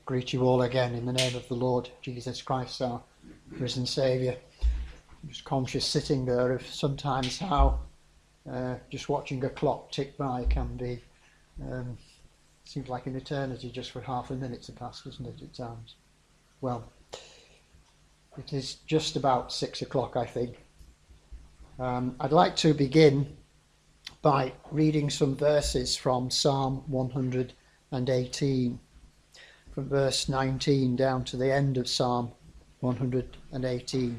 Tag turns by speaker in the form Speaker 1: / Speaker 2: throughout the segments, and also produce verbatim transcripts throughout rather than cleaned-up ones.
Speaker 1: Greet you all again in the name of the Lord Jesus Christ, our risen Saviour. I'm just conscious sitting there of sometimes how uh, just watching a clock tick by can be, um, seems like an eternity just for half a minute to pass, doesn't it, at times? Well, it is just about six o'clock, I think. Um, I'd like to begin by reading some verses from Psalm one hundred eighteen. From verse nineteen down to the end of Psalm one hundred eighteen.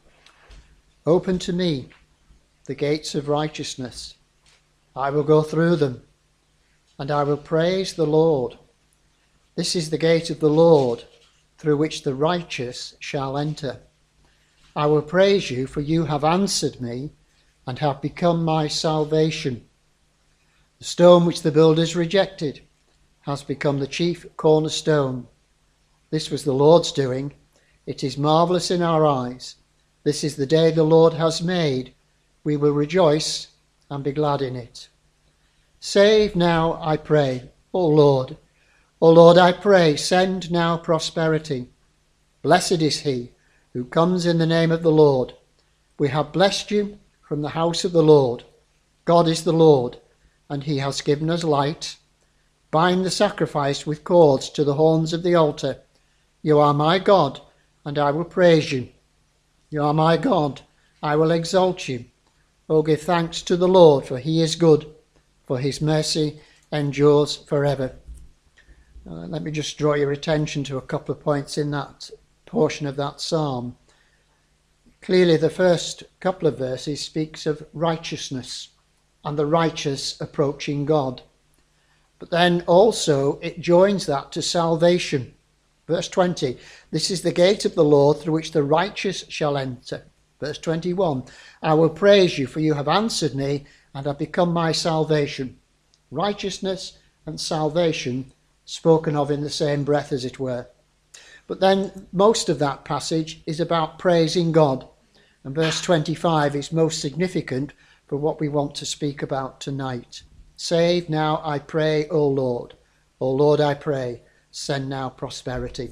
Speaker 1: Open to me the gates of righteousness. I will go through them, and I will praise the Lord. This is the gate of the Lord, through which the righteous shall enter. I will praise you, for you have answered me, and have become my salvation. The stone which the builders rejected has become the chief cornerstone. This was the Lord's doing. It is marvellous in our eyes. This is the day the Lord has made. We will rejoice and be glad in it. Save now, I pray, O Lord. O Lord, I pray, send now prosperity. Blessed is he who comes in the name of the Lord. We have blessed you from the house of the Lord. God is the Lord, and he has given us light. Bind the sacrifice with cords to the horns of the altar. You are my God, and I will praise you. You are my God, I will exalt you. Oh, give thanks to the Lord, for he is good, for his mercy endures forever. Uh, let me just draw your attention to a couple of points in that portion of that psalm. Clearly, the first couple of verses speaks of righteousness and the righteous approaching God. But then also it joins that to salvation. Verse twenty, this is the gate of the Lord through which the righteous shall enter. Verse twenty-one, I will praise you, for you have answered me and have become my salvation. Righteousness and salvation spoken of in the same breath, as it were. But then most of that passage is about praising God. And verse twenty-five is most significant for what we want to speak about tonight. Save now, I pray, O Lord. O Lord, I pray, send now prosperity.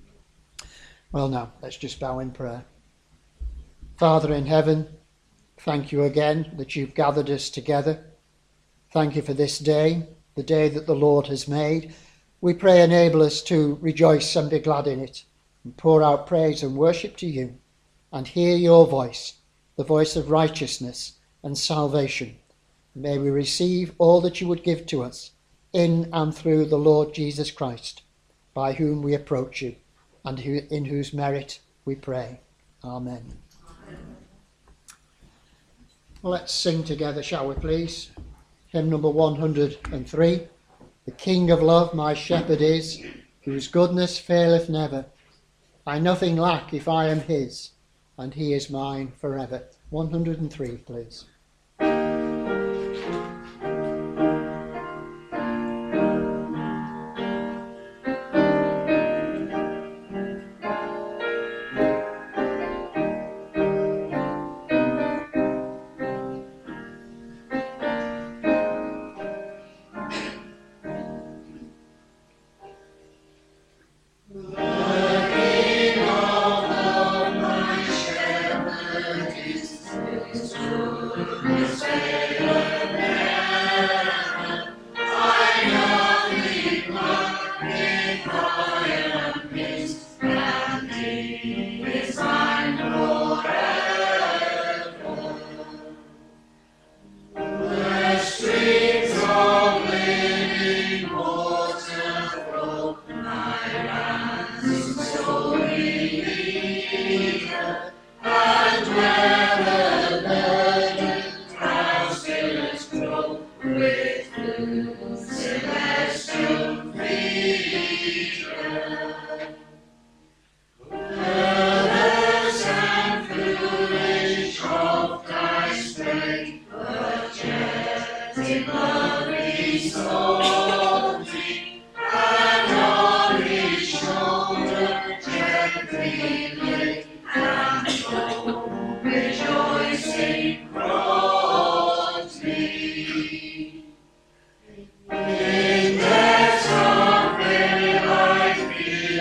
Speaker 1: Well, now, let's just bow in prayer. Father in heaven, thank you again that you've gathered us together. Thank you for this day, the day that the Lord has made. We pray enable us to rejoice and be glad in it, and pour out praise and worship to you, and hear your voice, the voice of righteousness and salvation. May we receive all that you would give to us in and through the Lord Jesus Christ, by whom we approach you, and who, in whose merit we pray. Amen. Amen. Well, let's sing together, shall we please? Hymn number one hundred three. The King of love my shepherd is, whose goodness faileth never. I nothing lack if I am his, and he is mine forever. one hundred three, please.
Speaker 2: In the sun, very light be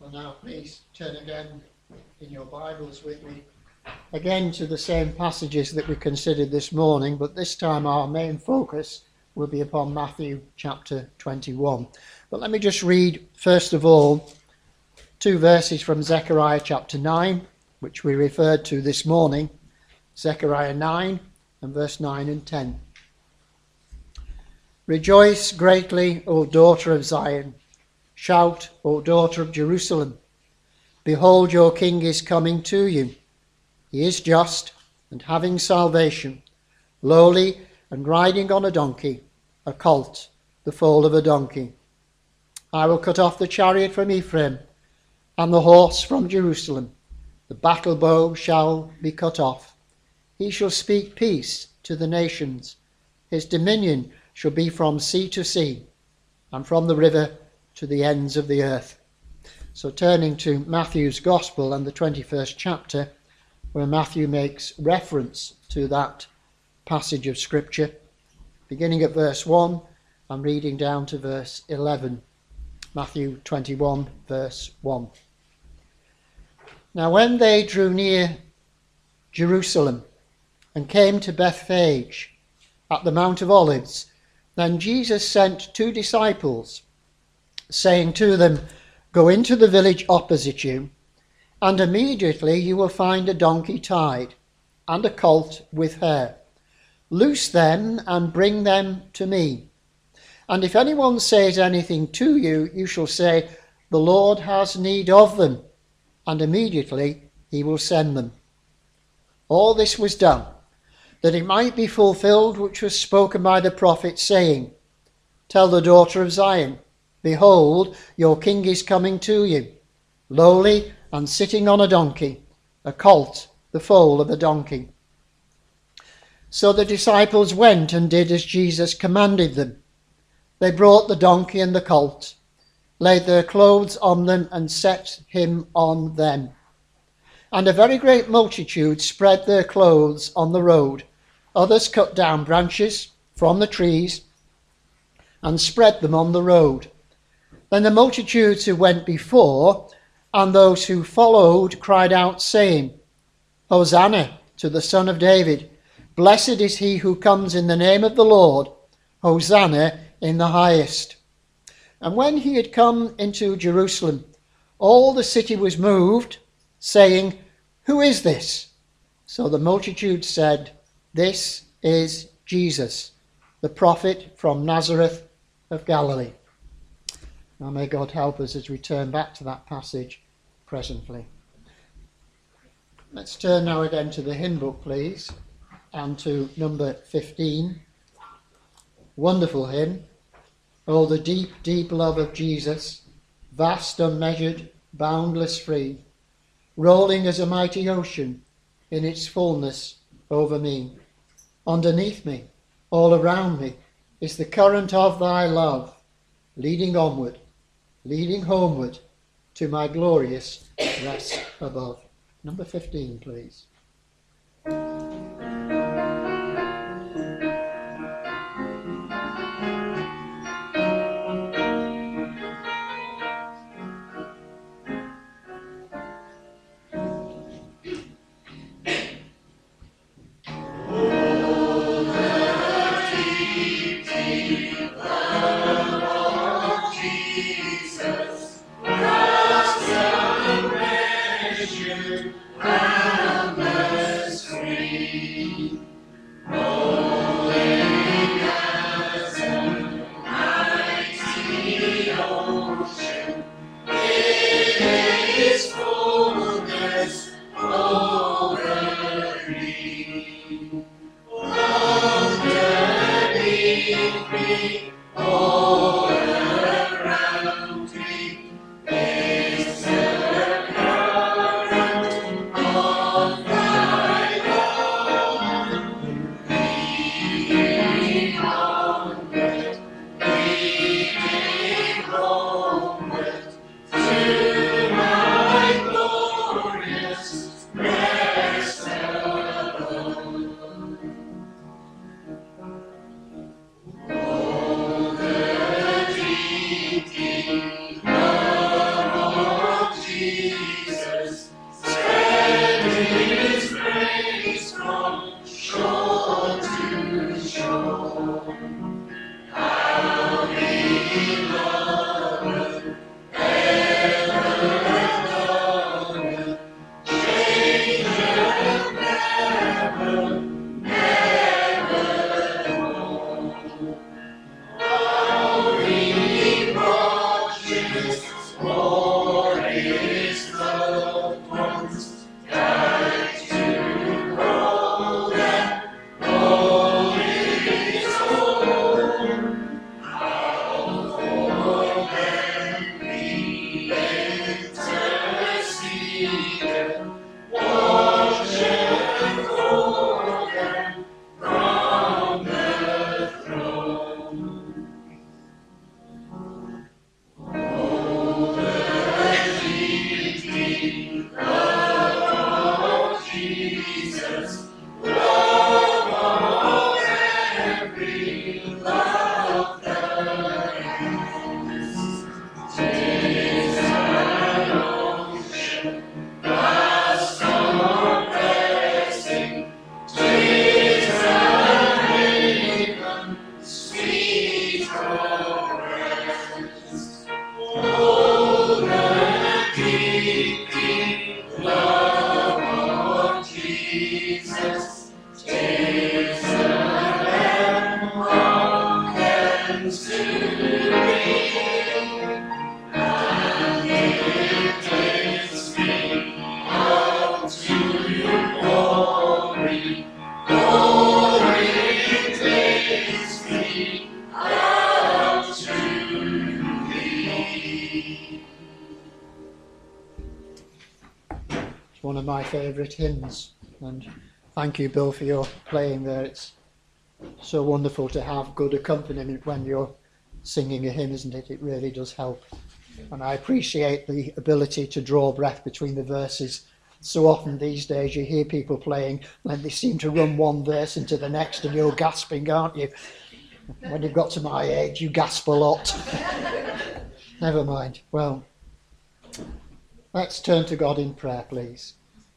Speaker 1: Well, now please turn again in your Bibles with me again to the same passages that we considered this morning, but this time our main focus will be upon Matthew chapter twenty-one. But let me just read first of all two verses from Zechariah chapter nine, which we referred to this morning. Zechariah nine and verse nine and ten. Rejoice greatly, O daughter of Zion. Shout, O daughter of Jerusalem. Behold, your king is coming to you. He is just and having salvation, lowly and riding on a donkey, a colt, the foal of a donkey. I will cut off the chariot from Ephraim and the horse from Jerusalem. The battle bow shall be cut off. He shall speak peace to the nations. His dominion shall be from sea to sea and from the river to the ends of the earth. So turning to Matthew's Gospel and the twenty-first chapter, where Matthew makes reference to that passage of Scripture, beginning at verse one and reading down to verse eleven. Matthew twenty-one, verse one. Now when they drew near Jerusalem and came to Bethphage at the Mount of Olives, then Jesus sent two disciples, saying to them, Go into the village opposite you, and immediately you will find a donkey tied, and a colt with her. Loose them and bring them to me. And if anyone says anything to you, you shall say, The Lord has need of them, and immediately he will send them. All this was done, that it might be fulfilled which was spoken by the prophet, saying, Tell the daughter of Zion, Behold, your king is coming to you, lowly and sitting on a donkey, a colt, the foal of a donkey. So the disciples went and did as Jesus commanded them. They brought the donkey and the colt, laid their clothes on them, and set him on them. And a very great multitude spread their clothes on the road. Others cut down branches from the trees and spread them on the road. Then the multitudes who went before and those who followed cried out, saying, Hosanna to the Son of David. Blessed is he who comes in the name of the Lord. Hosanna in the highest. And when he had come into Jerusalem, all the city was moved, saying, Who is this? So the multitude said, This is Jesus, the prophet from Nazareth of Galilee. Now may God help us as we turn back to that passage presently. Let's turn now again to the hymn book, please, and to number fifteen. Wonderful hymn. Oh, the deep, deep love of Jesus, vast, unmeasured, boundless, free, rolling as a mighty ocean in its fullness over me. Underneath me, all around me, is the current of thy love, leading onward, leading homeward to my glorious rest above. Number fifteen, please.
Speaker 2: Oh,
Speaker 1: One of my favourite hymns, and thank you, Bill, for your playing there. It's so wonderful to have good accompaniment when you're singing a hymn, isn't it? It really does help, and I appreciate the ability to draw breath between the verses. So often these days you hear people playing and they seem to run one verse into the next and you're gasping, aren't you? When you've got to my age, you gasp a lot. Never mind. Well, let's turn to God in prayer, please.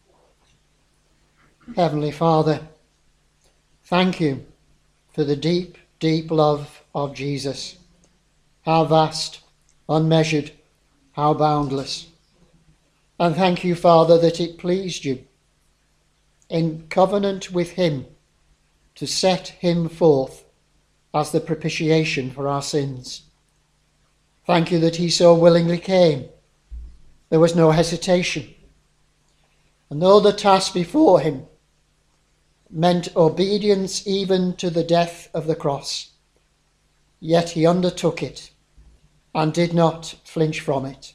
Speaker 1: Heavenly Father, thank you for the deep, deep love of Jesus. How vast, unmeasured, how boundless. And thank you, Father, that it pleased you in covenant with him to set him forth as the propitiation for our sins. Thank you that he so willingly came. There was no hesitation. And though the task before him meant obedience even to the death of the cross, yet he undertook it and did not flinch from it.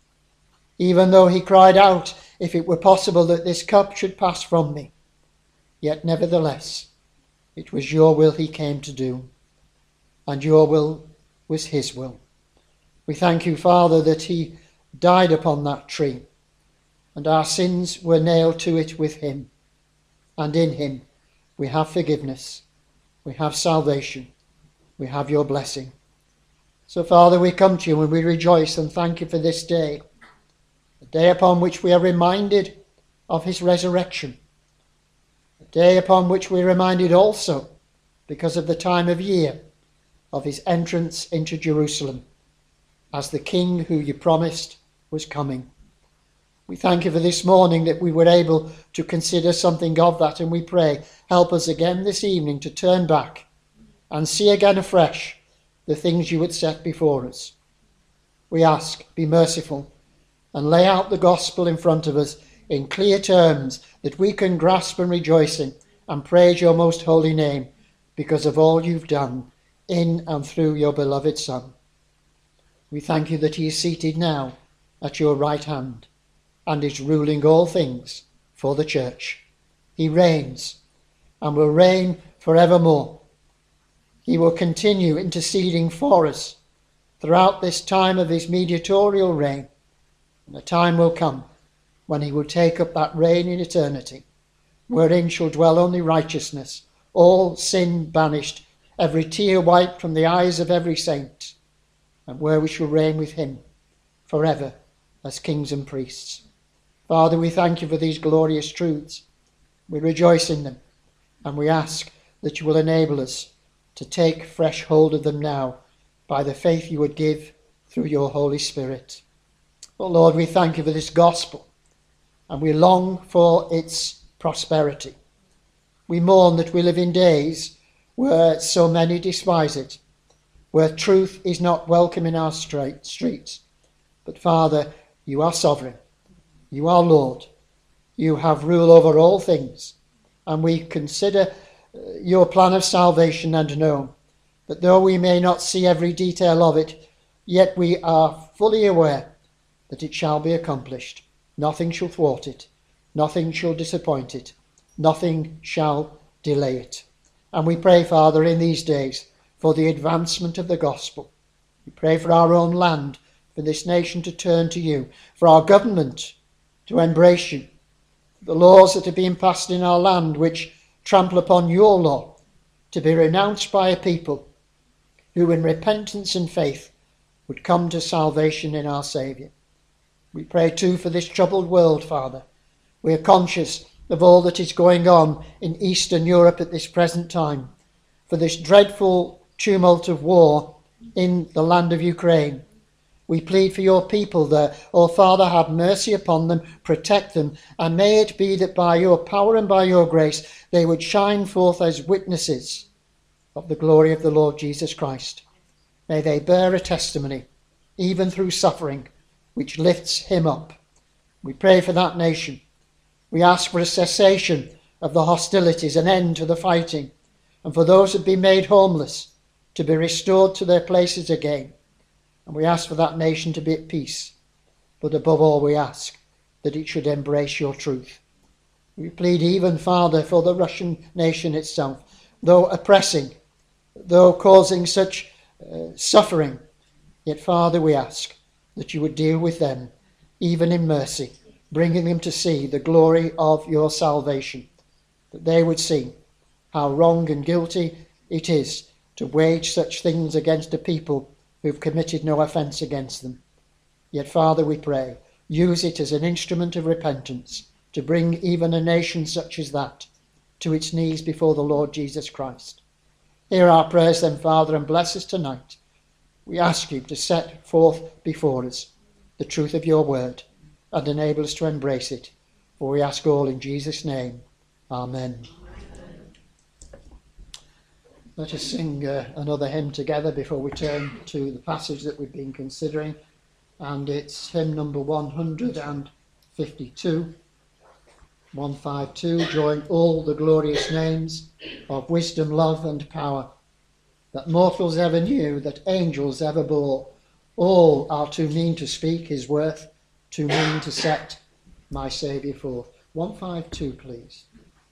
Speaker 1: Even though he cried out, if it were possible that this cup should pass from me, yet nevertheless it was your will he came to do, and your will was his will. We thank you, Father, that he died upon that tree, and our sins were nailed to it with him, and in him we have forgiveness, we have salvation, we have your blessing. So, Father, we come to you and we rejoice and thank you for this day, a day upon which we are reminded of his resurrection, a day upon which we are reminded also, because of the time of year, of his entrance into Jerusalem as the King who you promised was coming. We thank you for this morning that we were able to consider something of that, and we pray, help us again this evening to turn back and see again afresh the things you would set before us. We ask, be merciful and lay out the gospel in front of us in clear terms that we can grasp and rejoice in and praise your most holy name because of all you've done in and through your beloved Son. We thank you that he is seated now at your right hand and is ruling all things for the church. He reigns and will reign forevermore. He will continue interceding for us throughout this time of his mediatorial reign. And a time will come when he will take up that reign in eternity, wherein shall dwell only righteousness, all sin banished, every tear wiped from the eyes of every saint, and where we shall reign with him forever as kings and priests. Father, we thank you for these glorious truths. We rejoice in them, and we ask that you will enable us to take fresh hold of them now by the faith you would give through your Holy Spirit. Oh Lord, we thank you for this gospel, and we long for its prosperity. We mourn that we live in days where so many despise it, where truth is not welcome in our streets, But Father, you are sovereign. You are Lord. You have rule over all things. And we consider your plan of salvation and know that though we may not see every detail of it, yet we are fully aware that it shall be accomplished. Nothing shall thwart it. Nothing shall disappoint it. Nothing shall delay it. And we pray, Father, in these days for the advancement of the gospel. We pray for our own land, for this nation to turn to you, for our government to embrace you, the laws that are being passed in our land which trample upon your law, to be renounced by a people who in repentance and faith would come to salvation in our Saviour. We pray too for this troubled world, Father. We are conscious of all that is going on in Eastern Europe at this present time, for this dreadful tumult of war in the land of Ukraine. We plead for your people there. Oh, Father, have mercy upon them, protect them, and may it be that by your power and by your grace they would shine forth as witnesses of the glory of the Lord Jesus Christ. May they bear a testimony, even through suffering, which lifts him up. We pray for that nation. We ask for a cessation of the hostilities, an end to the fighting, and for those who have been made homeless to be restored to their places again. And we ask for that nation to be at peace. But above all, we ask that it should embrace your truth. We plead even, Father, for the Russian nation itself, though oppressing, though causing such uh, suffering, yet, Father, we ask that you would deal with them, even in mercy, bringing them to see the glory of your salvation, that they would see how wrong and guilty it is to wage such things against a people who've committed no offence against them. Yet, Father, we pray, use it as an instrument of repentance to bring even a nation such as that to its knees before the Lord Jesus Christ. Hear our prayers then, Father, and bless us tonight. We ask you to set forth before us the truth of your word and enable us to embrace it. For we ask all in Jesus' name. Amen. Let us sing uh, another hymn together before we turn to the passage that we've been considering. And it's hymn number one hundred fifty-two. one fifty-two, join all the glorious names of wisdom, love and power, that mortals ever knew, that angels ever bore. All are too mean to speak his worth, too mean to set my Saviour forth. one fifty-two, please.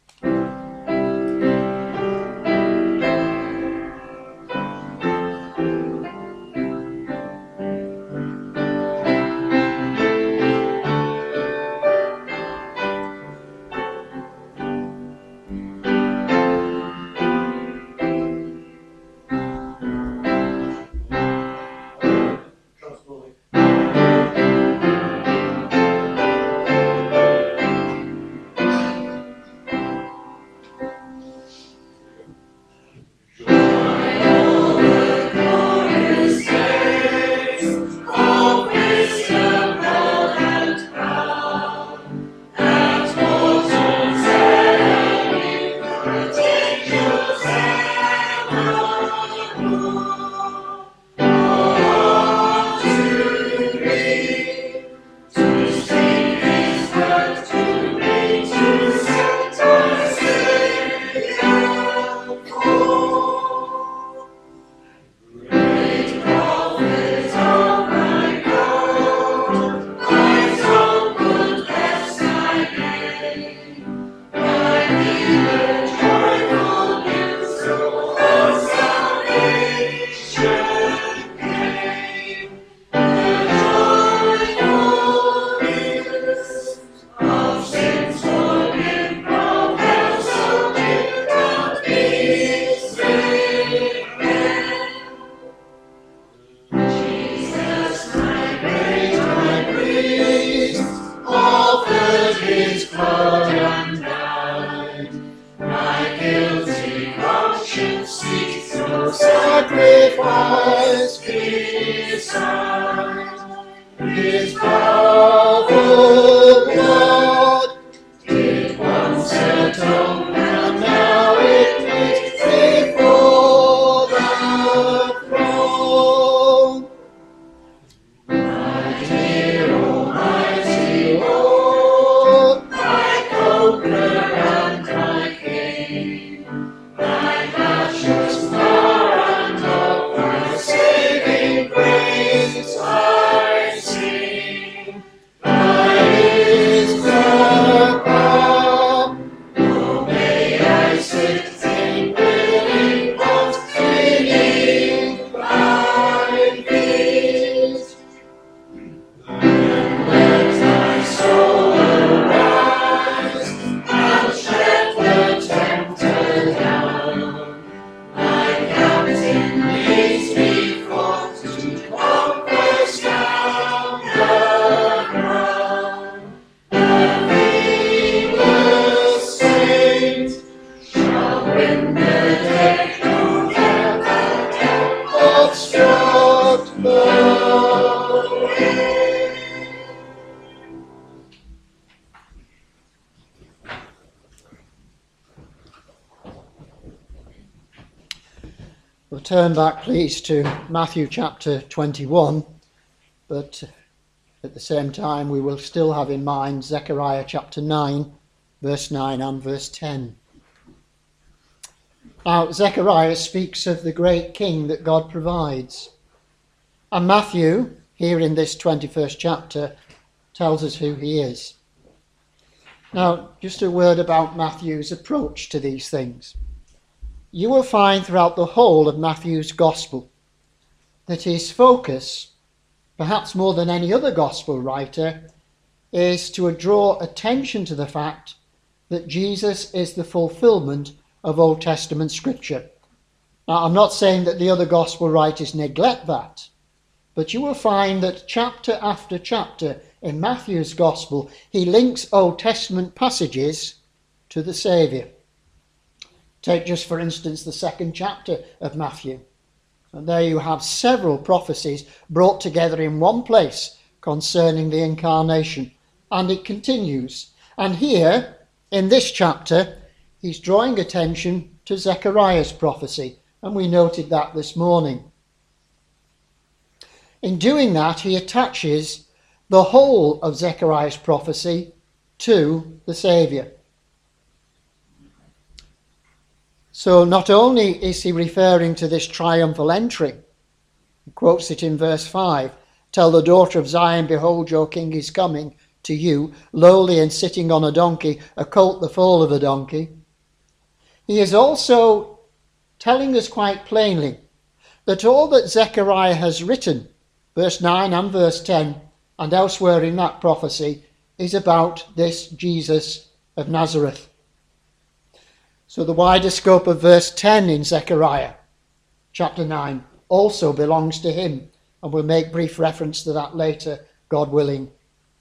Speaker 2: Sacrifice beside his powerful blood did once atone, and now it is before the throne. My
Speaker 1: turn back, please, to Matthew chapter twenty-one, but at the same time we will still have in mind Zechariah chapter nine, verse nine and verse ten. Now, Zechariah speaks of the great king that God provides, and Matthew, here in this twenty-first chapter, tells us who he is. Now, just a word about Matthew's approach to these things. You will find throughout the whole of Matthew's gospel that his focus, perhaps more than any other gospel writer, is to draw attention to the fact that Jesus is the fulfillment of Old Testament scripture. Now, I'm not saying that the other gospel writers neglect that, but you will find that chapter after chapter in Matthew's gospel, he links Old Testament passages to the Saviour. Take just for instance the second chapter of Matthew. And there you have several prophecies brought together in one place concerning the incarnation. And it continues. And here, in this chapter, he's drawing attention to Zechariah's prophecy. And we noted that this morning. In doing that, he attaches the whole of Zechariah's prophecy to the Saviour. So not only is he referring to this triumphal entry, he quotes it in verse five, "Tell the daughter of Zion, behold, your king is coming to you, lowly and sitting on a donkey, a colt the foal of a donkey." He is also telling us quite plainly that all that Zechariah has written, verse nine and verse ten, and elsewhere in that prophecy, is about this Jesus of Nazareth. So the wider scope of verse ten in Zechariah chapter nine also belongs to him, and we'll make brief reference to that later, God willing.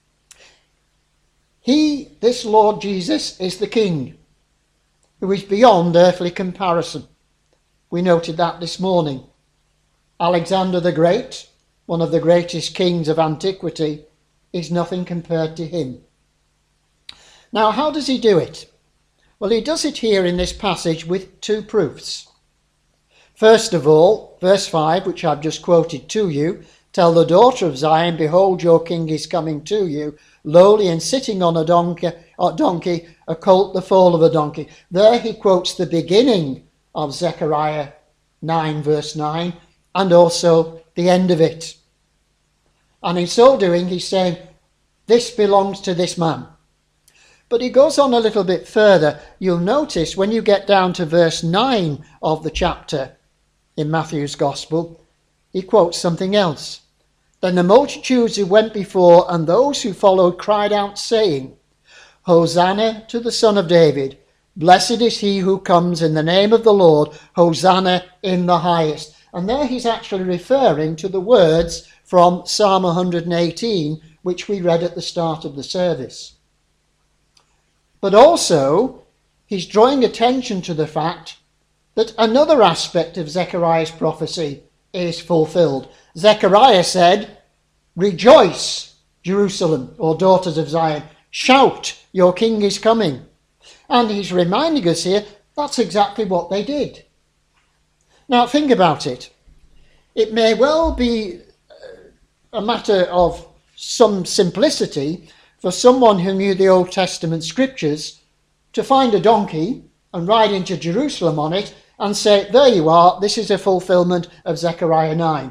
Speaker 1: He, this Lord Jesus, is the King, who is beyond earthly comparison. We noted that this morning. Alexander the Great, one of the greatest kings of antiquity, is nothing compared to him. Now, how does he do it? Well, he does it here in this passage with two proofs. First of all, verse five, which I've just quoted to you, "Tell the daughter of Zion, behold, your king is coming to you, lowly and sitting on a donkey, a donkey, a colt the foal of a donkey." There he quotes the beginning of Zechariah nine, verse nine, and also the end of it. And in so doing, he's saying, this belongs to this man. But he goes on a little bit further. You'll notice when you get down to verse nine of the chapter in Matthew's Gospel, he quotes something else. "Then the multitudes who went before and those who followed cried out, saying, Hosanna to the Son of David. Blessed is he who comes in the name of the Lord. Hosanna in the highest." And there he's actually referring to the words from Psalm one hundred eighteen, which we read at the start of the service. But also, he's drawing attention to the fact that another aspect of Zechariah's prophecy is fulfilled. Zechariah said, "Rejoice, Jerusalem, or daughters of Zion. Shout, your king is coming." And he's reminding us here, that's exactly what they did. Now, think about it. It may well be a matter of some simplicity for someone who knew the Old Testament scriptures to find a donkey and ride into Jerusalem on it and say, there you are, this is a fulfillment of Zechariah nine.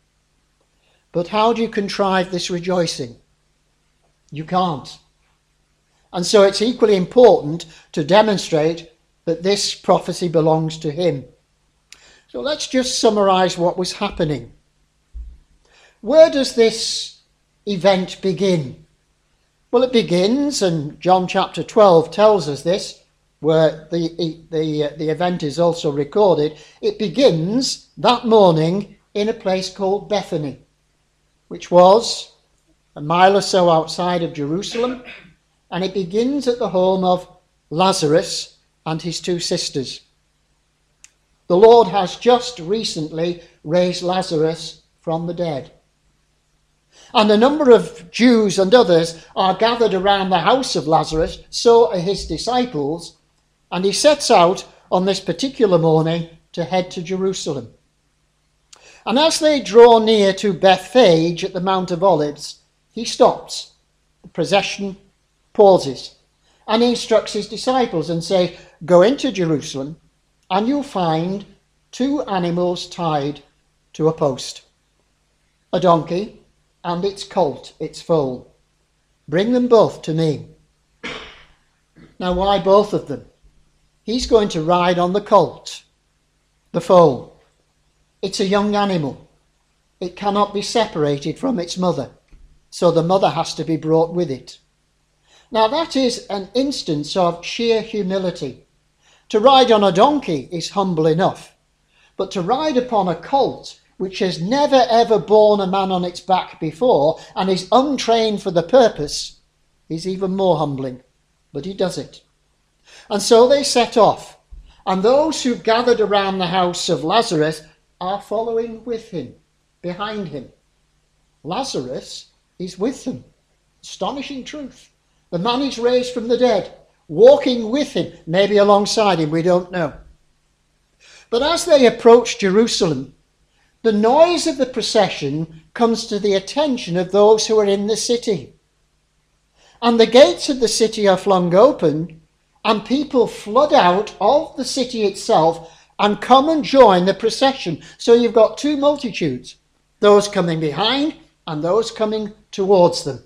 Speaker 1: But how do you contrive this rejoicing? You can't. And so it's equally important to demonstrate that this prophecy belongs to him. So let's just summarize what was happening. Where does this event begin? Well, it begins, and John chapter twelve tells us this, where the, the, the event is also recorded. It begins that morning in a place called Bethany, which was a mile or so outside of Jerusalem, and it begins at the home of Lazarus and his two sisters. The Lord has just recently raised Lazarus from the dead. And a number of Jews and others are gathered around the house of Lazarus, so are his disciples, and he sets out on this particular morning to head to Jerusalem. And as they draw near to Bethphage at the Mount of Olives, he stops. The procession pauses. And he instructs his disciples and says, go into Jerusalem and you'll find two animals tied to a post. A donkey and its colt, its foal. Bring them both to me. Now why both of them? He's going to ride on the colt, the foal. It's a young animal. It cannot be separated from its mother, so the mother has to be brought with it. Now that is an instance of sheer humility. To ride on a donkey is humble enough, but to ride upon a colt, which has never ever borne a man on its back before and is untrained for the purpose, is even more humbling. But he does it. And so they set off, and those who gathered around the house of Lazarus are following with him, behind him. Lazarus is with them. Astonishing truth. The man is raised from the dead, walking with him, maybe alongside him, we don't know. But as they approach Jerusalem, the noise of the procession comes to the attention of those who are in the city. And the gates of the city are flung open, and people flood out of the city itself and come and join the procession. So you've got two multitudes, those coming behind and those coming towards them.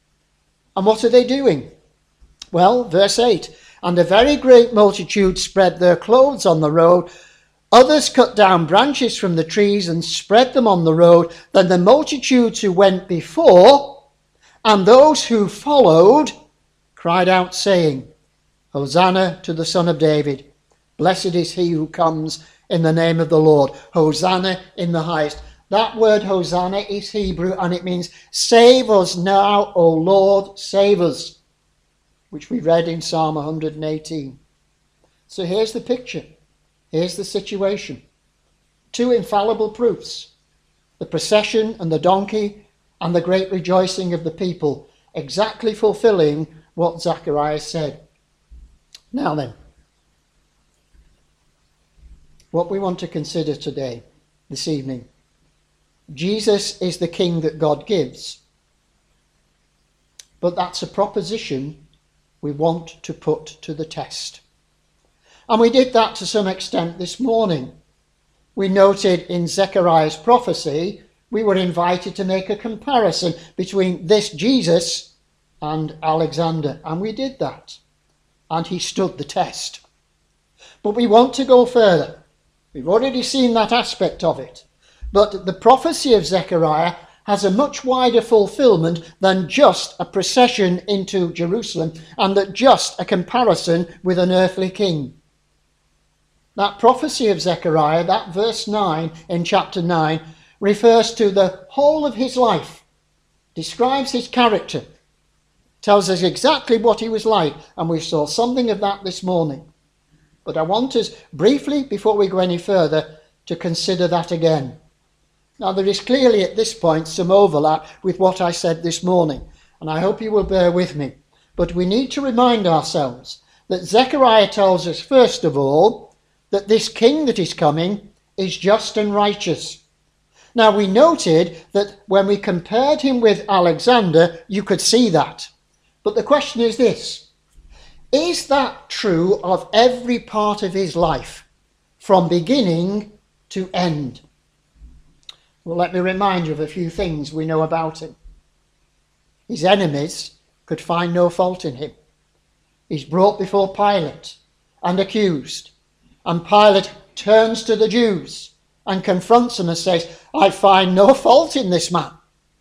Speaker 1: And what are they doing? Well, verse eight, and a very great multitude spread their clothes on the road. Others cut down branches from the trees and spread them on the road. Then the multitudes who went before and those who followed cried out, saying, Hosanna to the Son of David. Blessed is he who comes in the name of the Lord. Hosanna in the highest. That word Hosanna is Hebrew, and it means save us now, O Lord, save us, which we read in Psalm one hundred eighteen. So here's the picture. Here's the situation. Two infallible proofs. The procession and the donkey and the great rejoicing of the people, exactly fulfilling what Zacharias said. Now then, what we want to consider today, this evening. Jesus is the king that God gives. But that's a proposition we want to put to the test. And we did that to some extent this morning. We noted in Zechariah's prophecy, we were invited to make a comparison between this Jesus and Alexander. And we did that. And he stood the test. But we want to go further. We've already seen that aspect of it. But the prophecy of Zechariah has a much wider fulfillment than just a procession into Jerusalem and that just a comparison with an earthly king. That prophecy of Zechariah, that verse nine in chapter nine, refers to the whole of his life, describes his character, tells us exactly what he was like, and we saw something of that this morning. But I want us briefly, before we go any further, to consider that again. Now, there is clearly at this point some overlap with what I said this morning, and I hope you will bear with me. But we need to remind ourselves that Zechariah tells us, first of all, that this king that is coming is just and righteous. Now, we noted that when we compared him with Alexander, you could see that. But the question is this: is that true of every part of his life, from beginning to end? Well, let me remind you of a few things we know about him. His enemies could find no fault in him. He's brought before Pilate and accused. And Pilate turns to the Jews and confronts them and says, I find no fault in this man.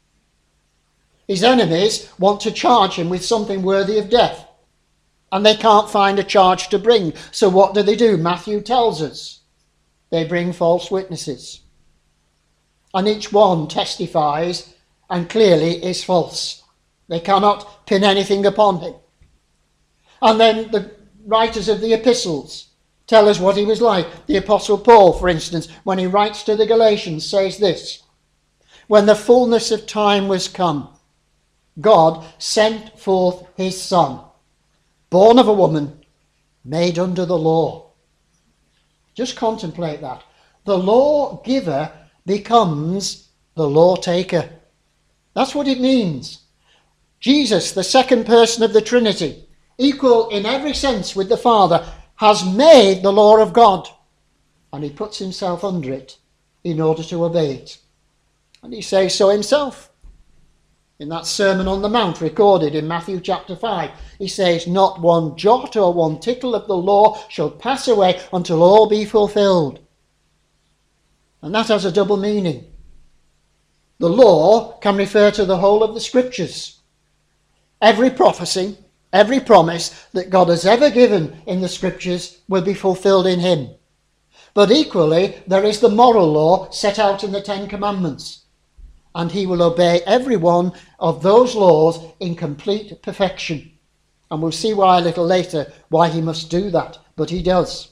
Speaker 1: His enemies want to charge him with something worthy of death. And they can't find a charge to bring. So what do they do? Matthew tells us. They bring false witnesses. And each one testifies and clearly is false. They cannot pin anything upon him. And then the writers of the epistles tell us what he was like. The Apostle Paul, for instance, when he writes to the Galatians, says this: when the fullness of time was come, God sent forth his Son, born of a woman, made under the law. Just contemplate that. The lawgiver becomes the law taker. That's what it means. Jesus, the second person of the Trinity, equal in every sense with the Father, has made the law of God, and he puts himself under it in order to obey it. And he says so himself. In that Sermon on the Mount recorded in Matthew chapter five, he says, "Not one jot or one tittle of the law shall pass away until all be fulfilled." And that has a double meaning. The law can refer to the whole of the Scriptures. Every prophecy, every promise that God has ever given in the Scriptures will be fulfilled in him. But equally, there is the moral law set out in the Ten Commandments, and he will obey every one of those laws in complete perfection. And we'll see why a little later, why he must do that, but he does.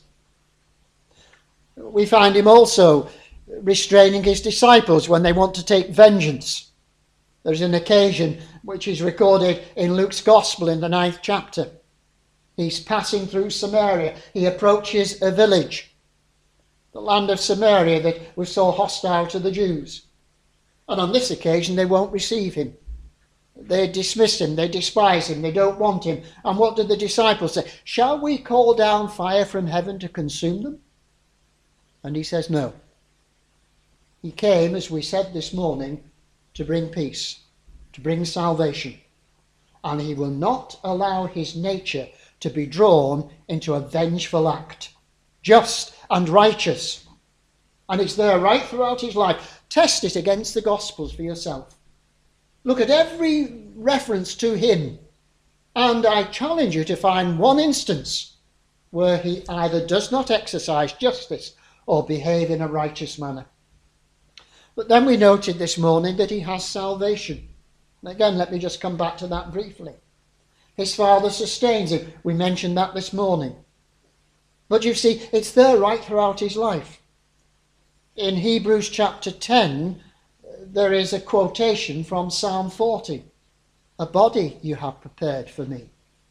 Speaker 1: We find him also restraining his disciples when they want to take vengeance. There's an occasion which is recorded in Luke's Gospel in the ninth chapter. He's passing through Samaria. He approaches a village, the land of Samaria that was so hostile to the Jews. And on this occasion they won't receive him. They dismiss him, they despise him, they don't want him. And what did the disciples say? "Shall we call down fire from heaven to consume them?" And he says no. He came, as we said this morning, to bring peace, to bring salvation. And he will not allow his nature to be drawn into a vengeful act, just and righteous. And it's there right throughout his life. Test it against the Gospels for yourself. Look at every reference to him, and I challenge you to find one instance where he either does not exercise justice or behave in a righteous manner. But then we noted this morning that he has salvation. And again, let me just come back to that briefly. His Father sustains him. We mentioned that this morning. But you see, it's there right throughout his life. In Hebrews chapter ten, there is a quotation from Psalm forty. "A body you have prepared for me."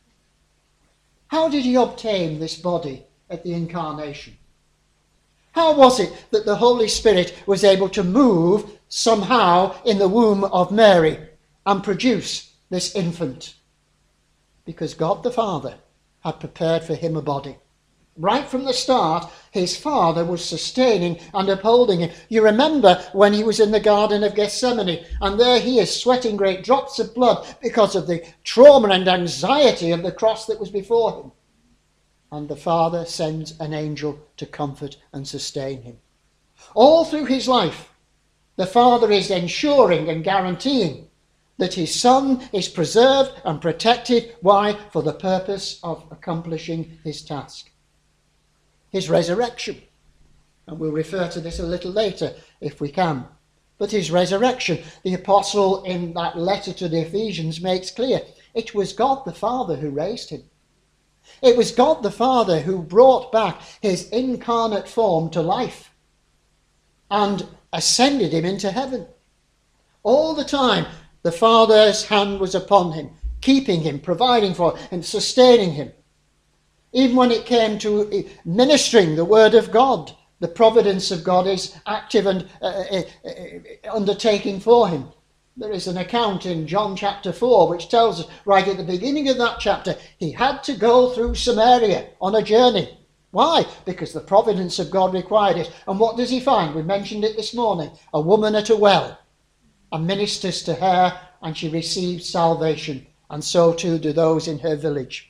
Speaker 1: How did he obtain this body at the incarnation? How was it that the Holy Spirit was able to move somehow in the womb of Mary and produce this infant? Because God the Father had prepared for him a body. Right from the start, his Father was sustaining and upholding him. You remember when he was in the Garden of Gethsemane, and there he is sweating great drops of blood because of the trauma and anxiety of the cross that was before him. And the Father sends an angel to comfort and sustain him. All through his life, the Father is ensuring and guaranteeing that his Son is preserved and protected. Why? For the purpose of accomplishing his task. His resurrection, and we'll refer to this a little later if we can, but his resurrection, the apostle in that letter to the Ephesians makes clear, it was God the Father who raised him. It was God the Father who brought back his incarnate form to life and ascended him into heaven. All the time, the Father's hand was upon him, keeping him, providing for him, and sustaining him. Even when it came to ministering the word of God, the providence of God is active and uh, uh, uh, undertaking for him. There is an account in John chapter four which tells us right at the beginning of that chapter, he had to go through Samaria on a journey. Why? Because the providence of God required it. And what does he find? We mentioned it this morning. A woman at a well, and ministers to her, and she receives salvation. And so too do those in her village.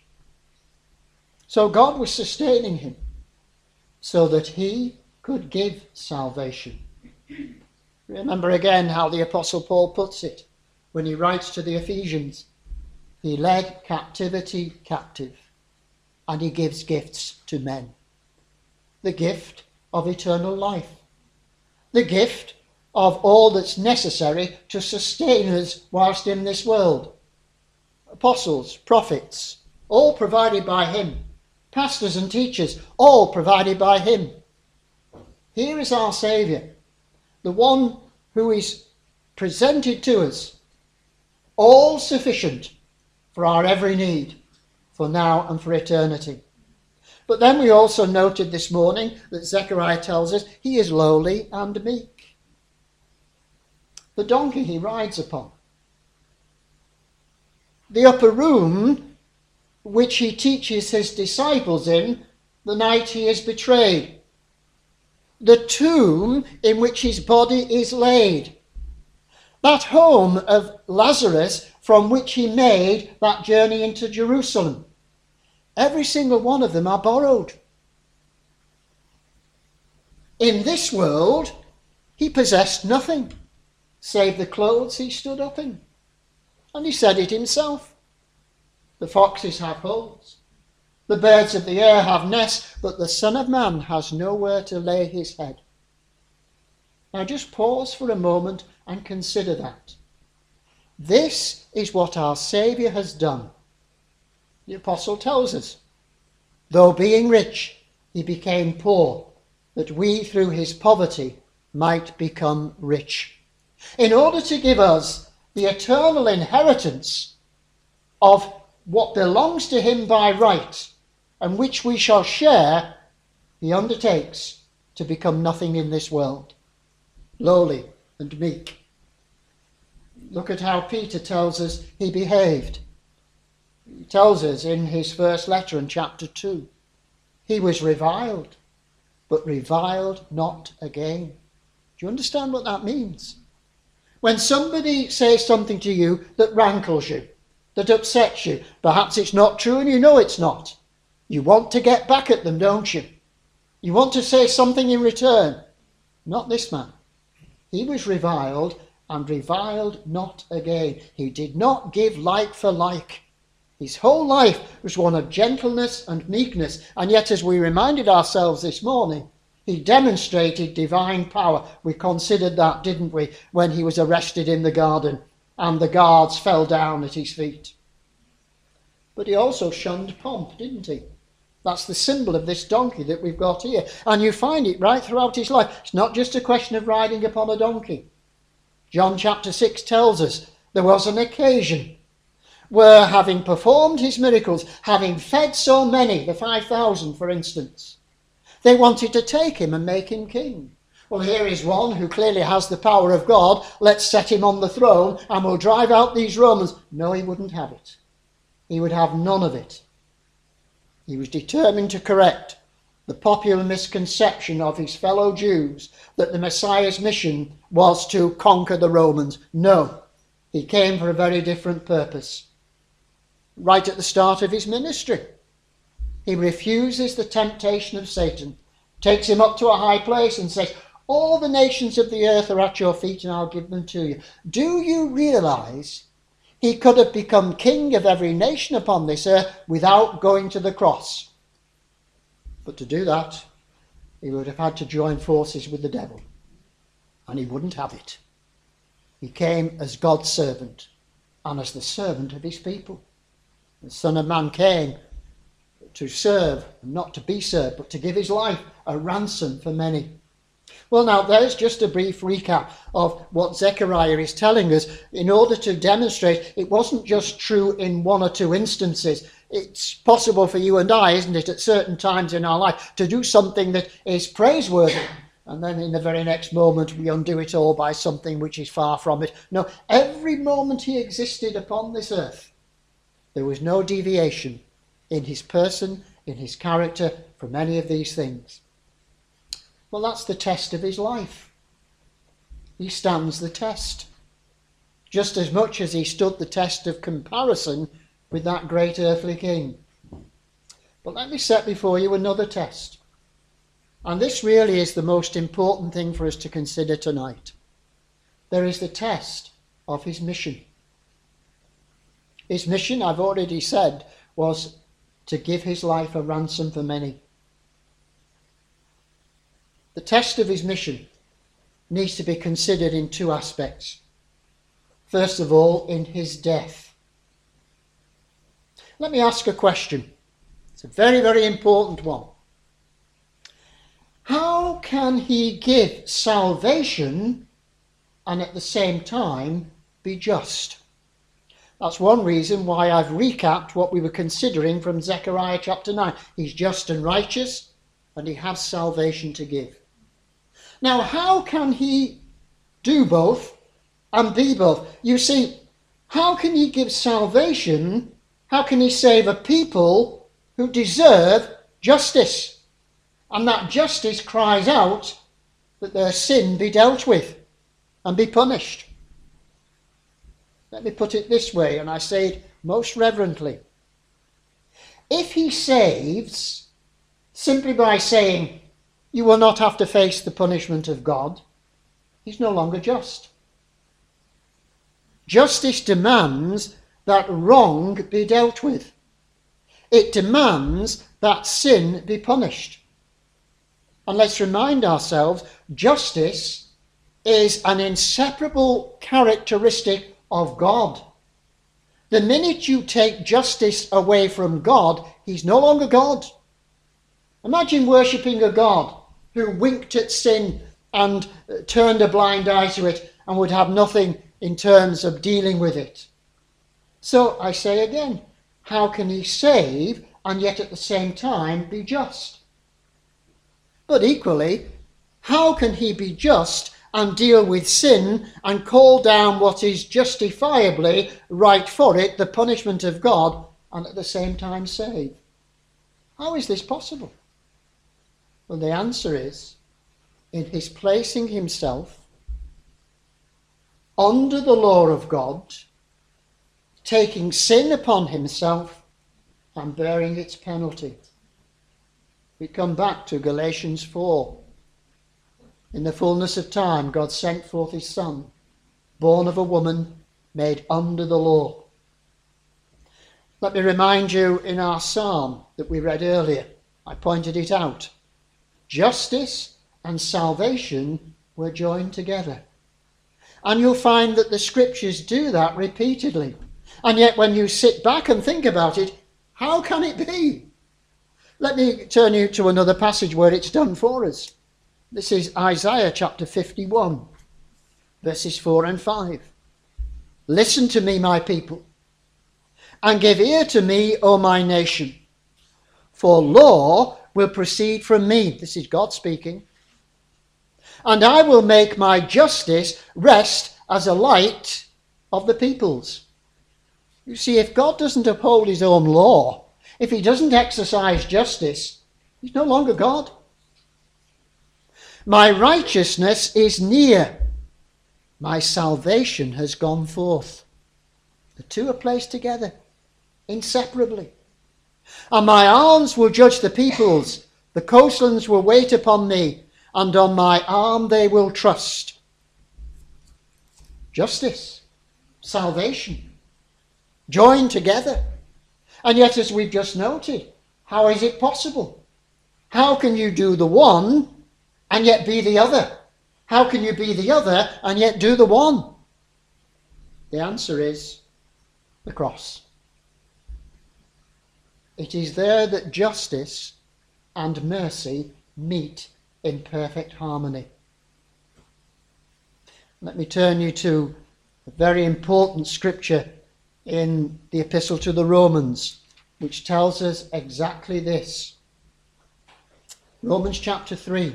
Speaker 1: So God was sustaining him so that he could give salvation. Remember again how the Apostle Paul puts it when he writes to the Ephesians. He led captivity captive, and he gives gifts to men. The gift of eternal life. The gift of all that's necessary to sustain us whilst in this world. Apostles, prophets, all provided by him. Pastors and teachers, all provided by him. Here is our Saviour, the one who is presented to us, all sufficient for our every need, for now and for eternity. But then we also noted this morning that Zechariah tells us he is lowly and meek. the donkey he rides upon. The upper room which he teaches his disciples in the night he is betrayed. The tomb in which his body is laid. That home of Lazarus from which he made that journey into Jerusalem. Every single one of them are borrowed. In this world, he possessed nothing save the clothes he stood up in. And he said it himself. The foxes have holes, the birds of the air have nests, but the Son of Man has nowhere to lay his head. Now just pause for a moment and consider that. This is what our Saviour has done. The apostle tells us, though being rich, he became poor, that we through his poverty might become rich, in order to give us the eternal inheritance of what belongs to him by right, and which we shall share. He undertakes to become nothing in this world, lowly and meek. Look at how Peter tells us he behaved. He tells us in his first letter in chapter two, he was reviled, but reviled not again. Do you understand what that means? When somebody says something to you that rankles you, that upsets you, perhaps it's not true and you know it's not, you want to get back at them, don't you? You want to say something in return. Not this man. He was reviled and reviled not again. He did not give like for like. His whole life was one of gentleness and meekness, and yet, as we reminded ourselves this morning, he demonstrated divine power. We considered that, didn't we, when he was arrested in the garden and the guards fell down at his feet. But he also shunned pomp, didn't he? That's the symbol of this donkey that we've got here. And you find it right throughout his life. It's not just a question of riding upon a donkey. John chapter six tells us there was an occasion where, having performed his miracles, having fed so many, the five thousand for instance, they wanted to take him and make him king. Well, here is one who clearly has the power of God. Let's set him on the throne and we'll drive out these Romans. No, he wouldn't have it. He would have none of it. He was determined to correct the popular misconception of his fellow Jews that the Messiah's mission was to conquer the Romans. No, he came for a very different purpose. Right at the start of his ministry, he refuses the temptation of Satan, takes him up to a high place and says, all the nations of the earth are at your feet and I'll give them to you. Do you realize he could have become king of every nation upon this earth without going to the cross? But to do that, he would have had to join forces with the devil. And he wouldn't have it. He came as God's servant and as the servant of his people. The Son of Man came to serve, not to be served, but to give his life a ransom for many. Well, now, there's just a brief recap of what Zechariah is telling us in order to demonstrate it wasn't just true in one or two instances. It's possible for you and I, isn't it, at certain times in our life to do something that is praiseworthy, and then in the very next moment we undo it all by something which is far from it. No, every moment he existed upon this earth, there was no deviation in his person, in his character, from any of these things. Well, that's the test of his life. He stands the test, just as much as he stood the test of comparison with that great earthly king. But let me set before you another test. And this really is the most important thing for us to consider tonight. There is the test of his mission. His mission, I've already said, was to give his life a ransom for many. The test of his mission needs to be considered in two aspects. First of all, in his death. Let me ask a question. It's a very, very important one. How can he give salvation and at the same time be just? That's one reason why I've recapped what we were considering from Zechariah chapter nine. He's just and righteous, and he has salvation to give. Now, how can he do both and be both. You see, how can he give salvation? How can he save a people who deserve justice? And that justice cries out that their sin be dealt with and be punished. Let me put it this way, and I say it most reverently. If he saves simply by saying, you will not have to face the punishment of God, he's no longer just. Justice demands that wrong be dealt with. It demands that sin be punished. And let's remind ourselves, justice is an inseparable characteristic of God. The minute you take justice away from God, he's no longer God. Imagine worshipping a God who winked at sin and turned a blind eye to it and would have nothing in terms of dealing with it. So I say again, how can he save and yet at the same time be just? But equally, how can he be just and deal with sin and call down what is justifiably right for it, the punishment of God, and at the same time save? How is this possible? Well, the answer is in his placing himself under the law of God, taking sin upon himself and bearing its penalty. We come back to Galatians four. In the fullness of time, God sent forth his Son, born of a woman, made under the law. Let me remind you in our psalm that we read earlier, I pointed it out. Justice and salvation were joined together. And you'll find that the scriptures do that repeatedly. And yet when you sit back and think about it, how can it be? Let me turn you to another passage where it's done for us. This is Isaiah chapter fifty-one, verses four and five. Listen to me, my people, and give ear to me, O my nation. For law will proceed from me. This is God speaking. And I will make my justice rest as a light of the peoples. You see, if God doesn't uphold his own law, if he doesn't exercise justice, he's no longer God. My righteousness is near. My salvation has gone forth. The two are placed together, inseparably. And my arms will judge the peoples. The coastlands will wait upon me, and on my arm they will trust. Justice, salvation, joined together. And yet, as we've just noted, how is it possible? How can you do the one and yet be the other? How can you be the other and yet do the one? The answer is the cross. It is there that justice and mercy meet in perfect harmony. Let me turn you to a very important scripture in the Epistle to the Romans, which tells us exactly this. Romans chapter three.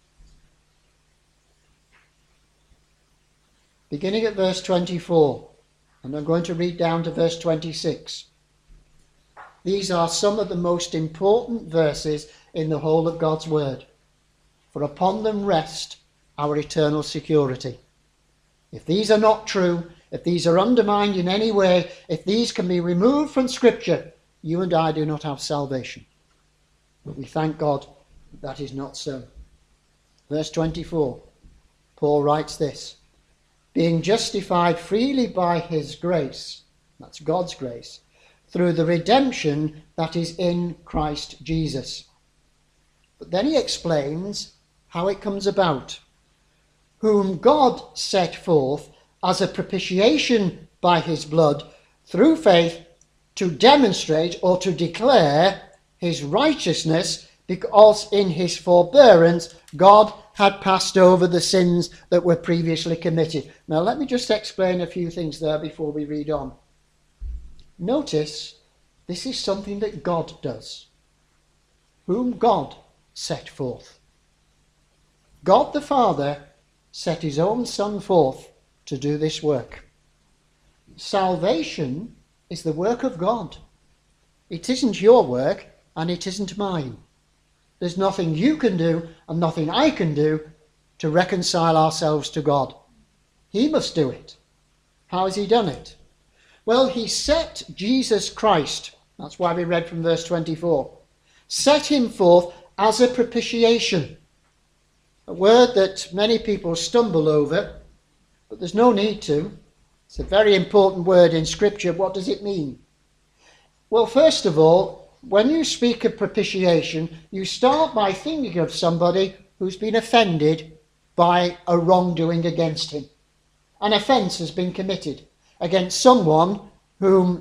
Speaker 1: Beginning at verse twenty-four, and I'm going to read down to verse twenty-six. These are some of the most important verses in the whole of God's word, for upon them rest our eternal security. If these are not true, if these are undermined in any way, if these can be removed from Scripture, you and I do not have salvation. But we thank God that that is not so. Verse twenty-four, Paul writes this, being justified freely by his grace, that's God's grace, through the redemption that is in Christ Jesus. But then he explains how it comes about. Whom God set forth as a propitiation by his blood through faith to demonstrate or to declare his righteousness, because in his forbearance God had passed over the sins that were previously committed. Now let me just explain a few things there before we read on. Notice this is something that God does. Whom God set forth. God the Father set his own Son forth to do this work. Salvation is the work of God. It isn't your work and it isn't mine. There's nothing you can do and nothing I can do to reconcile ourselves to God. He must do it. How has he done it? Well, he set Jesus Christ, that's why we read from verse twenty-four, set him forth as a propitiation. A word that many people stumble over, but there's no need to. It's a very important word in Scripture. What does it mean? Well, first of all, when you speak of propitiation, you start by thinking of somebody who's been offended by a wrongdoing against him. An offence has been committed against someone whom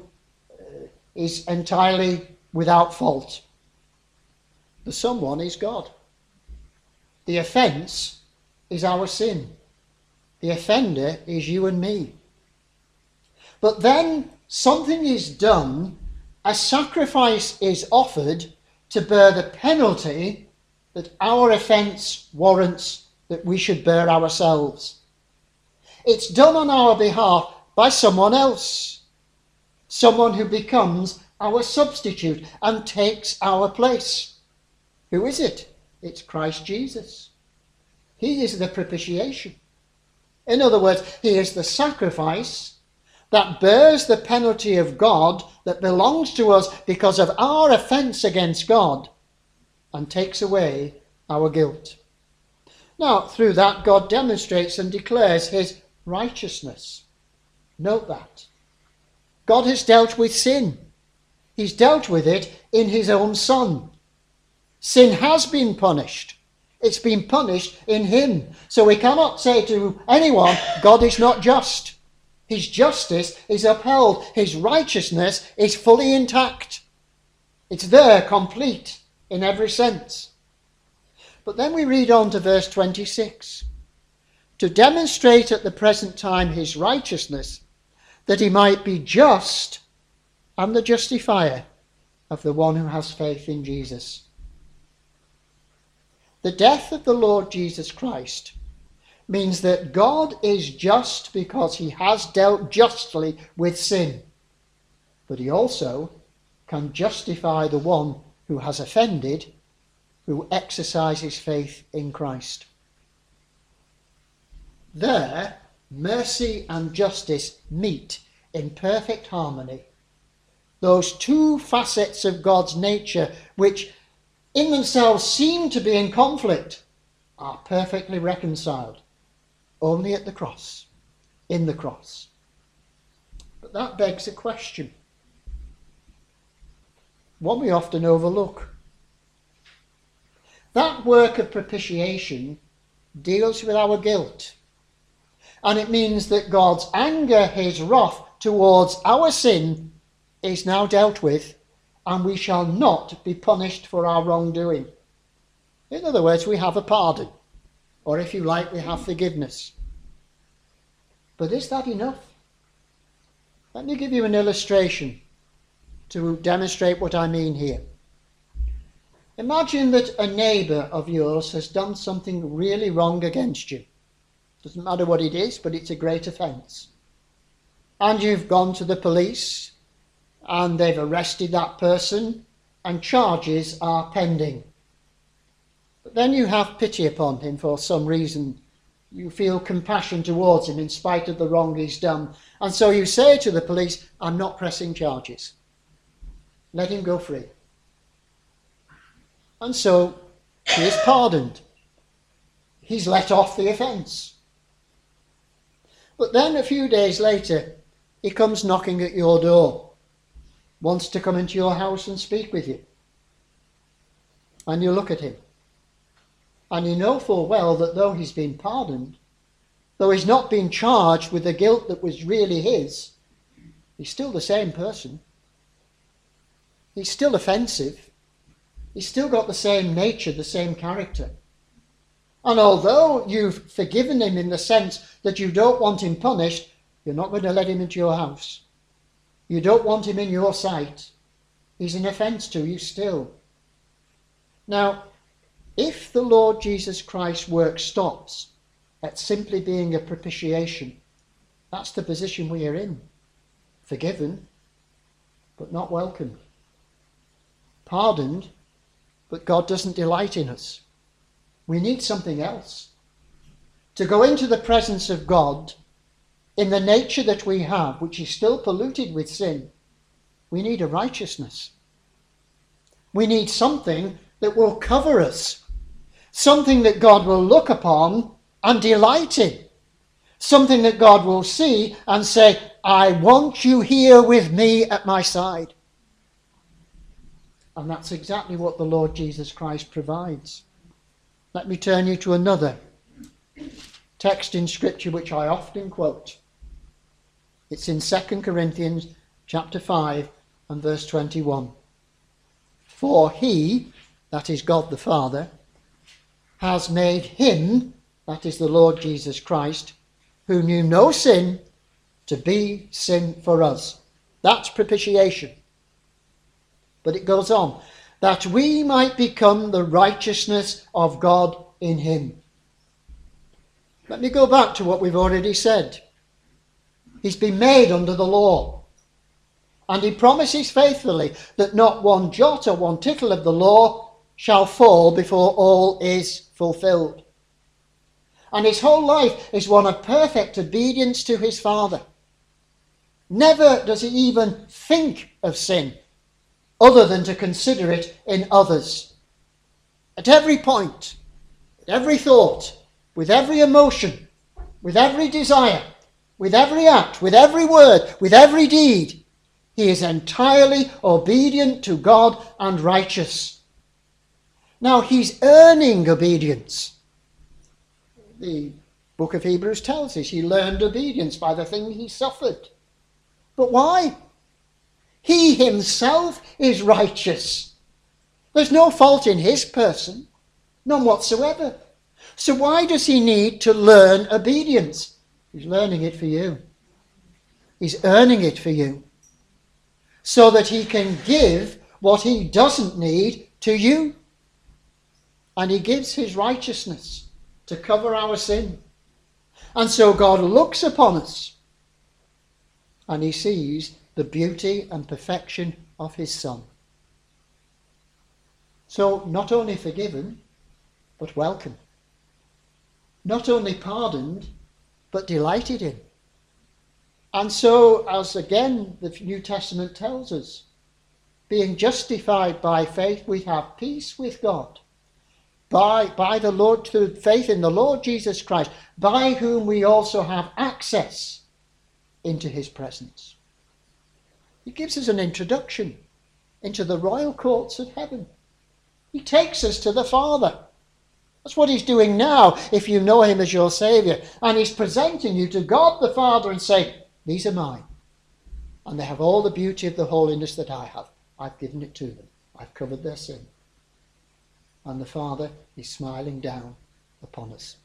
Speaker 1: is entirely without fault. The someone is God. The offence is our sin. The offender is you and me. But then something is done, a sacrifice is offered to bear the penalty that our offence warrants that we should bear ourselves. It's done on our behalf by someone else, someone who becomes our substitute and takes our place. Who is it? It's Christ Jesus. He is the propitiation. In other words, he is the sacrifice that bears the penalty of God that belongs to us because of our offence against God and takes away our guilt. Now, through that, God demonstrates and declares his righteousness. Note that. God has dealt with sin. He's dealt with it in his own Son. Sin has been punished. It's been punished in him. So we cannot say to anyone, God is not just. His justice is upheld. His righteousness is fully intact. It's there, complete, in every sense. But then we read on to verse twenty-six. To demonstrate at the present time his righteousness, that he might be just and the justifier of the one who has faith in Jesus. The death of the Lord Jesus Christ means that God is just because he has dealt justly with sin, but he also can justify the one who has offended, who exercises faith in Christ. There, mercy and justice meet in perfect harmony. Those two facets of God's nature, which in themselves seem to be in conflict, are perfectly reconciled. Only at the cross, in the cross. But that begs a question. One we often overlook. That work of propitiation deals with our guilt. And it means that God's anger, his wrath towards our sin is now dealt with, and we shall not be punished for our wrongdoing. In other words, we have a pardon, or if you like, we have forgiveness. But is that enough? Let me give you an illustration to demonstrate what I mean here. Imagine that a neighbour of yours has done something really wrong against you. Doesn't matter what it is, but it's a great offence. And you've gone to the police, and they've arrested that person, and charges are pending. But then you have pity upon him for some reason. You feel compassion towards him in spite of the wrong he's done. And so you say to the police, I'm not pressing charges. Let him go free. And so he is pardoned. He's let off the offence. But then a few days later, he comes knocking at your door, wants to come into your house and speak with you. And you look at him. And you know full well that though he's been pardoned, though he's not been charged with the guilt that was really his, he's still the same person. He's still offensive. He's still got the same nature, the same character. And although you've forgiven him in the sense that you don't want him punished, you're not going to let him into your house. You don't want him in your sight. He's an offence to you still. Now, if the Lord Jesus Christ's work stops at simply being a propitiation, That's the position we are in. Forgiven, but not welcome. Pardoned, but God doesn't delight in us. We need something else. To go into the presence of God in the nature that we have, which is still polluted with sin, we need a righteousness. We need something that will cover us. Something that God will look upon and delight in. Something that God will see and say, I want you here with me at my side. And that's exactly what the Lord Jesus Christ provides. Let me turn you to another text in Scripture which I often quote. It's in Second Corinthians chapter five and verse twenty-one. For he, that is God the Father, has made him, that is the Lord Jesus Christ, who knew no sin, to be sin for us. That's propitiation. But it goes on, that we might become the righteousness of God in him. Let me go back to what we've already said. He's been made under the law. And he promises faithfully that not one jot or one tittle of the law shall fall before all is fulfilled. And his whole life is one of perfect obedience to his Father. Never does he even think of sin, other than to consider it in others. At every point, at every thought, with every emotion, with every desire, with every act, with every word, with every deed, he is entirely obedient to God and righteous. Now, he's earning obedience. The book of Hebrews tells us he learned obedience by the thing he suffered. But why? He himself is righteous. There's no fault in his person, none whatsoever. So why does he need to learn obedience? He's learning it for you. He's earning it for you. So that he can give what he doesn't need to you. And he gives his righteousness to cover our sin. And so God looks upon us and he sees the beauty and perfection of his Son. So not only forgiven, but welcome. Not only pardoned, but delighted in. And so, as again the New Testament tells us, being justified by faith, we have peace with God. By, by the Lord, through faith in the Lord Jesus Christ, by whom we also have access into his presence. He gives us an introduction into the royal courts of heaven. He takes us to the Father. That's what he's doing now, if you know him as your Saviour. And he's presenting you to God the Father and saying, these are mine. And they have all the beauty of the holiness that I have. I've given it to them. I've covered their sin. And the Father is smiling down upon us.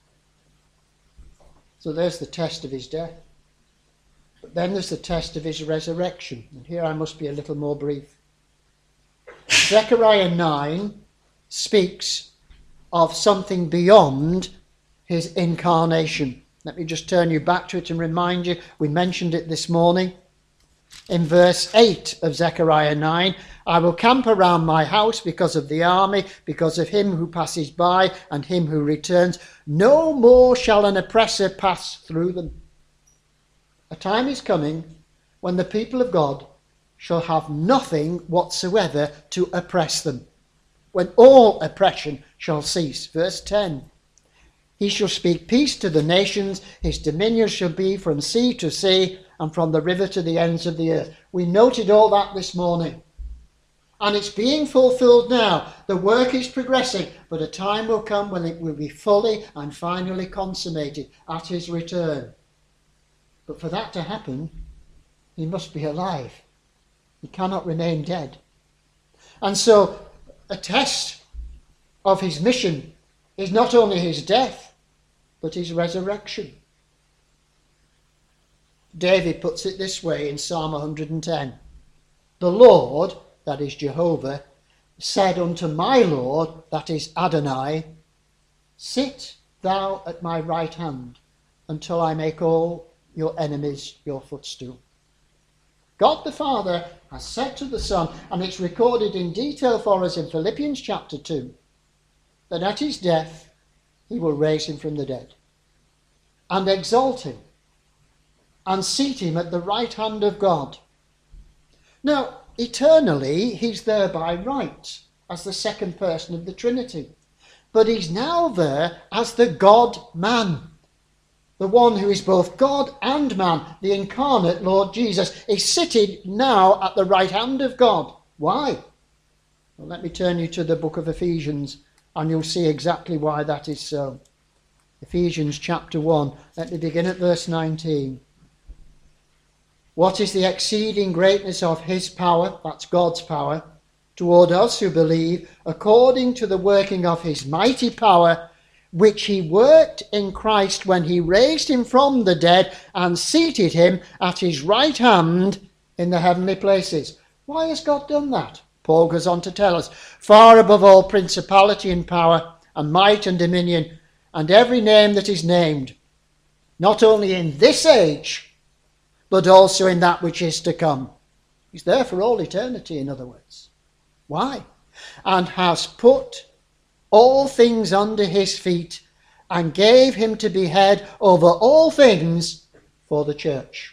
Speaker 1: So there's the test of his death. But then there's the test of his resurrection. And here I must be a little more brief. Zechariah nine speaks of something beyond his incarnation. Let me just turn you back to it and remind you, we mentioned it this morning. In verse eight of Zechariah nine, I will camp around my house because of the army, because of him who passes by and him who returns. No more shall an oppressor pass through them. A time is coming when the people of God shall have nothing whatsoever to oppress them, when all oppression shall cease. Verse ten, he shall speak peace to the nations, his dominion shall be from sea to sea, and from the river to the ends of the earth. We noted all that this morning. And it's being fulfilled now. The work is progressing, but a time will come when it will be fully and finally consummated at his return. But for that to happen, he must be alive. He cannot remain dead. And so a test of his mission is not only his death, but his resurrection. David puts it this way in Psalm one hundred ten. The Lord, that is Jehovah, said unto my Lord, that is Adonai, sit thou at my right hand until I make all your enemies your footstool. God the Father has said to the Son, and it's recorded in detail for us in Philippians chapter two, that at his death he will raise him from the dead and exalt him and seat him at the right hand of God. Now, eternally, he's there by right as the second person of the Trinity. But he's now there as the God-man. The one who is both God and man, the incarnate Lord Jesus, is seated now at the right hand of God. Why? Well, let me turn you to the book of Ephesians, and you'll see exactly why that is so. Ephesians chapter one, let me begin at verse nineteen. What is the exceeding greatness of his power, that's God's power, toward us who believe, according to the working of his mighty power, which he worked in Christ when he raised him from the dead and seated him at his right hand in the heavenly places. Why has God done that? Paul goes on to tell us, far above all principality and power and might and dominion and every name that is named, not only in this age, but also in that which is to come. He's there for all eternity, in other words. Why? And has put all things under his feet, and gave him to be head over all things for the church,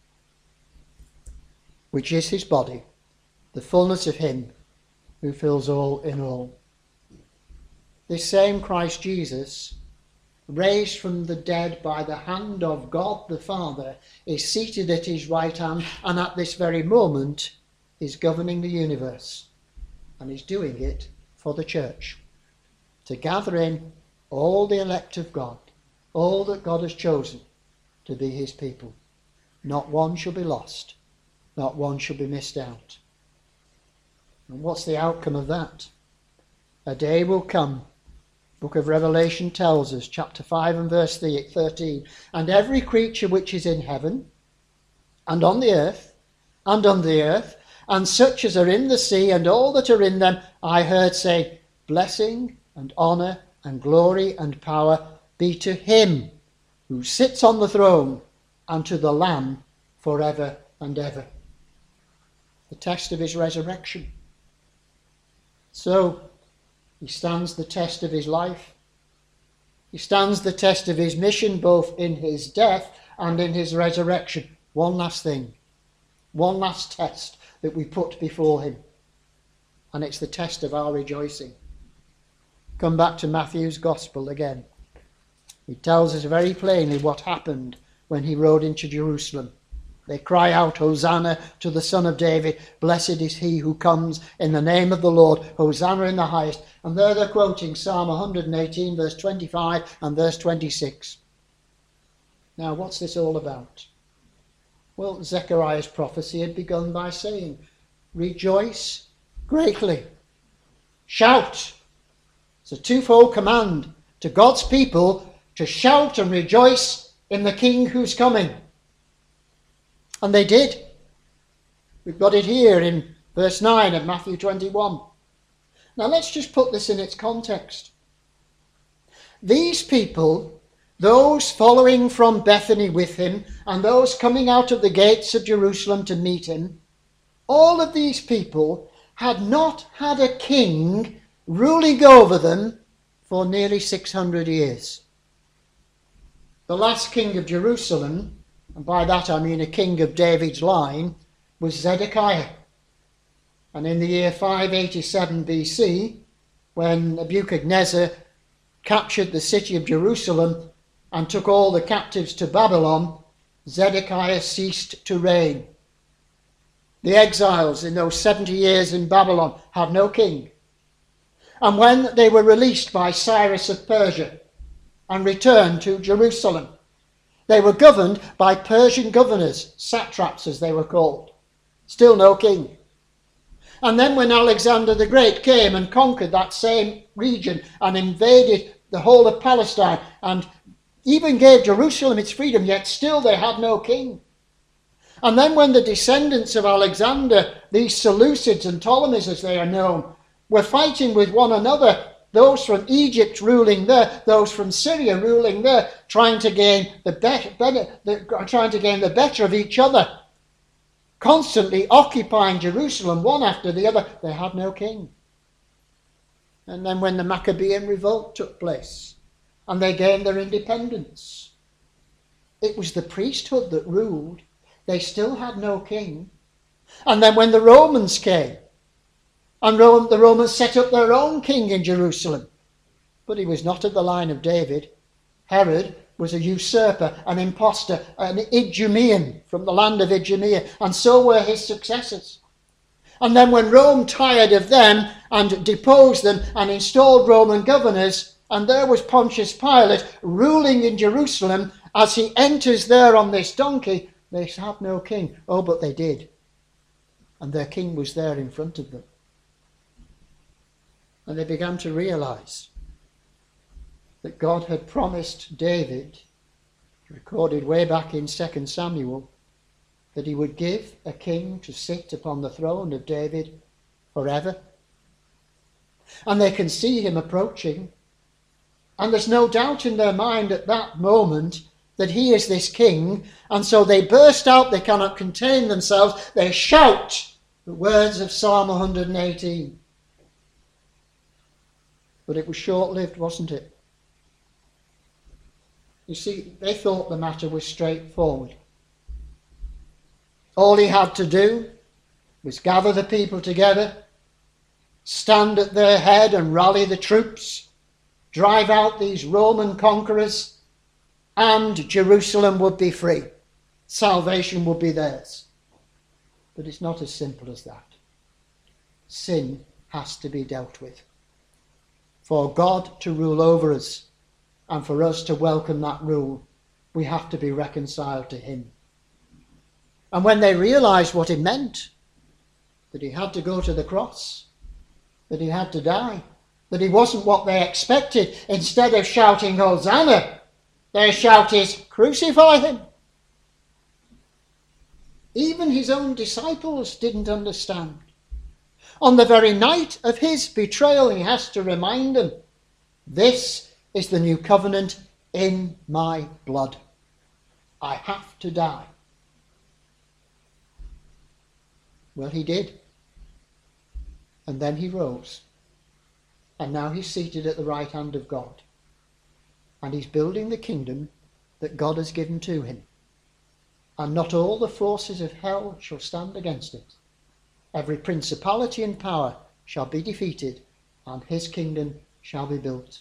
Speaker 1: which is his body, the fullness of him who fills all in all. This same Christ Jesus, raised from the dead by the hand of God the Father, is seated at his right hand, and at this very moment is governing the universe, and is doing it for the church, to gather in all the elect of God, all that God has chosen to be his people. Not one shall be lost, not one shall be missed out. And what's the outcome of that? A day will come, book of Revelation tells us, chapter five and verse thirteen, and every creature which is in heaven, and on the earth, and on the earth, and such as are in the sea, and all that are in them, I heard say, blessing and honour and glory and power be to him who sits on the throne and to the Lamb forever and ever. The test of his resurrection. So, he stands the test of his life. He stands the test of his mission, both in his death and in his resurrection. One last thing, one last test that we put before him, and it's the test of our rejoicing. Come back to Matthew's Gospel again. He tells us very plainly what happened when he rode into Jerusalem. They cry out, Hosanna to the Son of David. Blessed is he who comes in the name of the Lord. Hosanna in the highest. And there they're quoting Psalm one hundred eighteen, verse twenty-five and verse twenty-six. Now, what's this all about? Well, Zechariah's prophecy had begun by saying, rejoice greatly. Shout. It's a twofold command to God's people to shout and rejoice in the King who's coming. And they did. We've got it here in verse nine of Matthew twenty-one. Now let's just put this in its context. These people, those following from Bethany with him, and those coming out of the gates of Jerusalem to meet him, all of these people had not had a king ruling over them for nearly six hundred years. The last king of Jerusalem, and by that I mean a king of David's line, was Zedekiah. And in the year five eighty-seven B C, when Nebuchadnezzar captured the city of Jerusalem and took all the captives to Babylon, Zedekiah ceased to reign. The exiles in those seventy years in Babylon had no king. And when they were released by Cyrus of Persia and returned to Jerusalem, they were governed by Persian governors, satraps as they were called. Still no king. And then when Alexander the Great came and conquered that same region and invaded the whole of Palestine and even gave Jerusalem its freedom, yet still they had no king. And then when the descendants of Alexander, these Seleucids and Ptolemies as they are known, were fighting with one another those from Egypt ruling there, those from Syria ruling there, trying to gain the better, better the, trying to gain the better of each other, constantly occupying Jerusalem one after the other. They had no king. And then when the Maccabean revolt took place and they gained their independence, it was the priesthood that ruled. They still had no king. And then when the Romans came, and Rome, the Romans set up their own king in Jerusalem, but he was not of the line of David. Herod was a usurper, an impostor, an Idumean from the land of Idumea, and so were his successors. And then when Rome tired of them and deposed them and installed Roman governors, and there was Pontius Pilate ruling in Jerusalem, as he enters there on this donkey, they had no king. Oh, but they did. And their king was there in front of them. And they began to realize that God had promised David, recorded way back in Second Samuel, that he would give a king to sit upon the throne of David forever. And they can see him approaching. And there's no doubt in their mind at that moment that he is this king. And so they burst out, they cannot contain themselves, they shout the words of Psalm one hundred eighteen. But it was short-lived, wasn't it? You see, they thought the matter was straightforward. All he had to do was gather the people together, stand at their head and rally the troops, drive out these Roman conquerors, and Jerusalem would be free. Salvation would be theirs. But it's not as simple as that. Sin has to be dealt with. For God to rule over us, and for us to welcome that rule, we have to be reconciled to him. And when they realized what it meant, that he had to go to the cross, that he had to die, that he wasn't what they expected, instead of shouting Hosanna, their shout is, crucify him. Even his own disciples didn't understand. On the very night of his betrayal, he has to remind them, this is the new covenant in my blood. I have to die. Well, he did. And then he rose. And now he's seated at the right hand of God. And he's building the kingdom that God has given to him. And not all the forces of hell shall stand against it. Every principality and power shall be defeated, and his kingdom shall be built.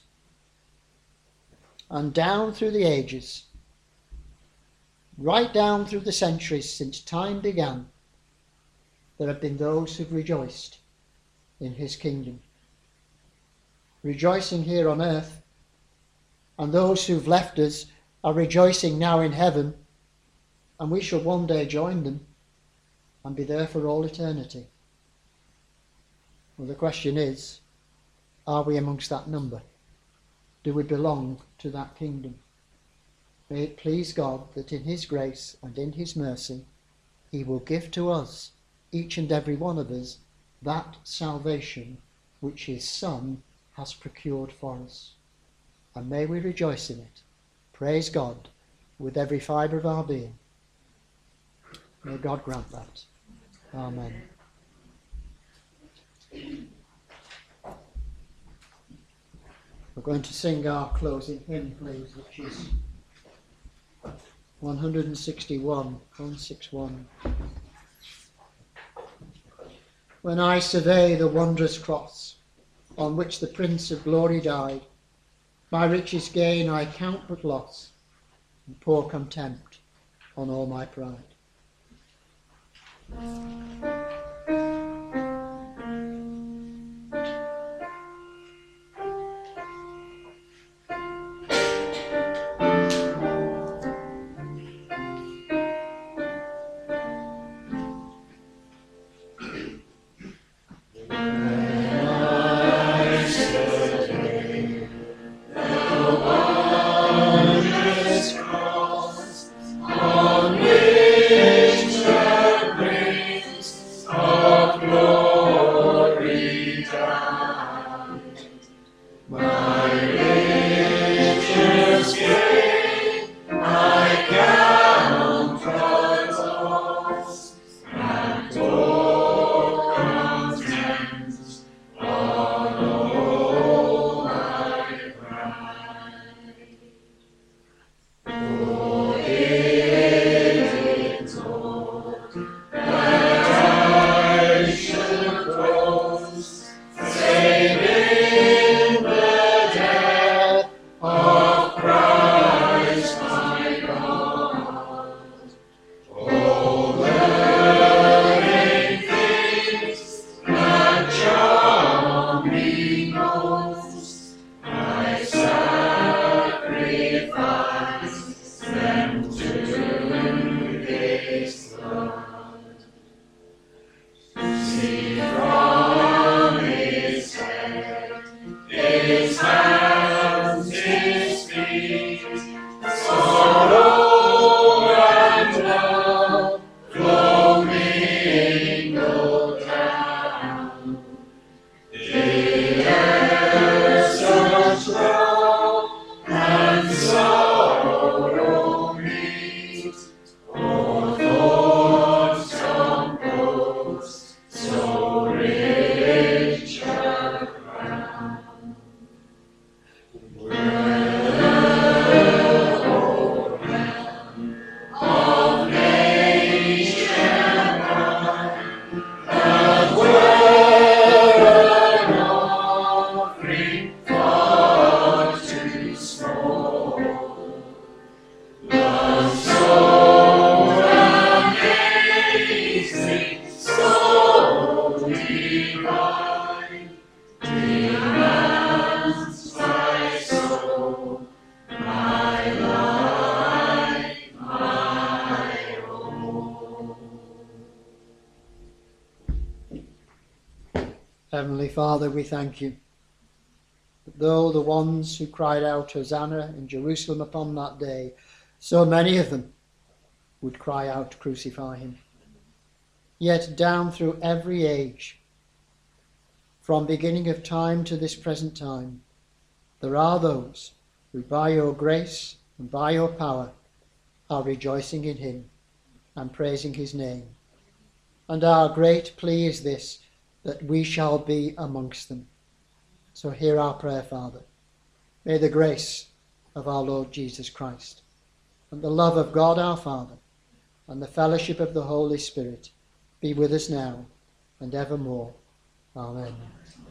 Speaker 1: And down through the ages, right down through the centuries since time began, there have been those who've rejoiced in his kingdom. Rejoicing here on earth, and those who've left us are rejoicing now in heaven, and we shall one day join them and be there for all eternity. Well, the question is, are we amongst that number? Do we belong to that kingdom? May it please God that in his grace and in his mercy, he will give to us, each and every one of us, that salvation which his Son has procured for us. And may we rejoice in it. Praise God with every fibre of our being. May God grant that. Amen. We're going to sing our closing hymn, please, which is one sixty-one, one sixty-one. When I survey the wondrous cross on which the Prince of Glory died, my richest gain I count but loss, and pour contempt on all my pride.
Speaker 2: On which
Speaker 1: Heavenly Father, we thank you that though the ones who cried out Hosanna in Jerusalem upon that day, so many of them would cry out, crucify him, yet down through every age, from beginning of time to this present time, there are those who by your grace and by your power are rejoicing in him and praising his name. And our great plea is this, that we shall be amongst them. So hear our prayer, Father. May the grace of our Lord Jesus Christ and the love of God our Father and the fellowship of the Holy Spirit be with us now and evermore. Amen.